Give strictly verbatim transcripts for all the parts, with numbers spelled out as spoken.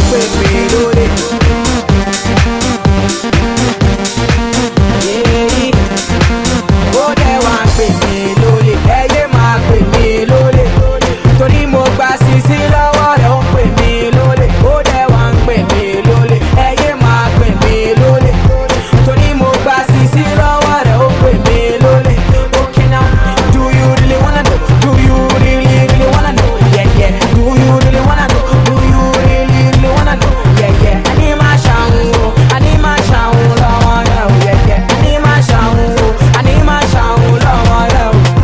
pè mí lólè. Ó dẹ̀ wá ń pè mí lólè, ẹyẹ máa pè mí lólè. Torí mo gba sisi lọ́wọ́ rẹ̀, ó ń pè mí lólè. Ó dẹ̀ wá ń pè mí lólè, ẹyẹ máa pè mí lólè. Torí mo gba sisi lọ́wọ́ rẹ̀, ó ń pè mí lólè. Okay now, do you really wanna know? Do you really, really wanna know? Yeah, yeah. Do you really wanna know? Do you really, really wanna know? Yeah, yeah. I need my shower, I need my shower, lọ́wọ́ rẹ̀, yeah, yeah. I need my shower, I need my shower, lọ́wọ́ rẹ̀.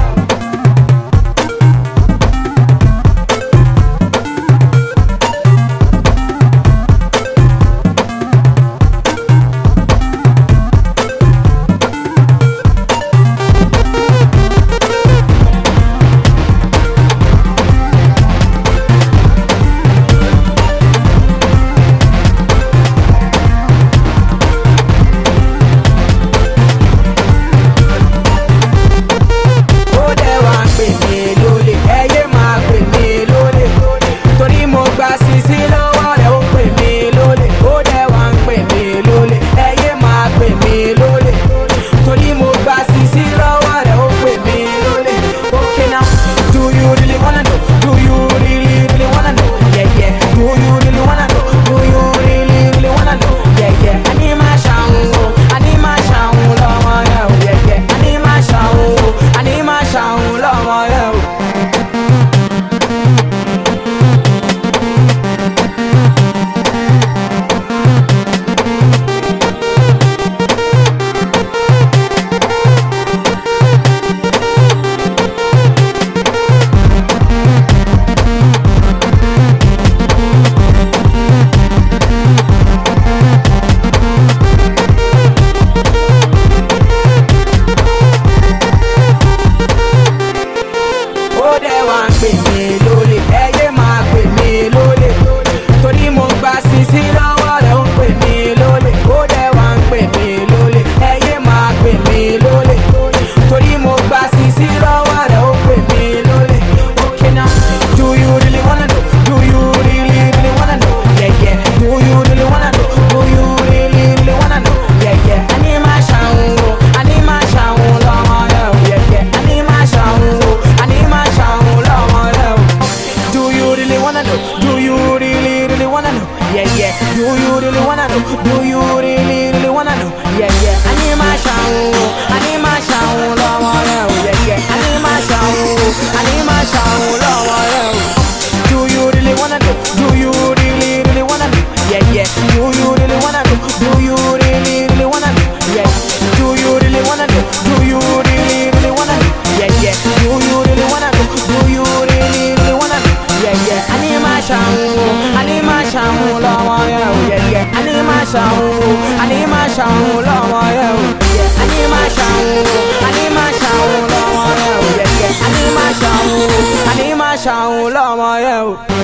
Yeah, yeah. Do you really wanna know? Do you really, really wanna know? Yeah, yeah. I need my shower, I need my shower, lọ́wọ́ rẹ̀, yeah, yeah. I need my shower, I need my shower, lọ́wọ́ rẹ̀. Do you really wanna know? Do you really, really wanna know? Yeah, yeah. Do you really wanna know? Do you really, really wanna know? Yeah. Do you really wanna know? Do you really, really wanna know? Yeah, yeah. Do you really wanna know? Do you really, really wanna know? Yeah, yeah. I need my shower, I need my shower, lọ́wọ́ rẹ̀, yeah, yeah. I need my shower, I need my shower, lọ́wọ́ rẹ̀, yeah. I need my shower, I need my shower, lọ́wọ́ rẹ̀, yeah, yeah. I need my shower, I need my shower, lọ́wọ́ rẹ̀.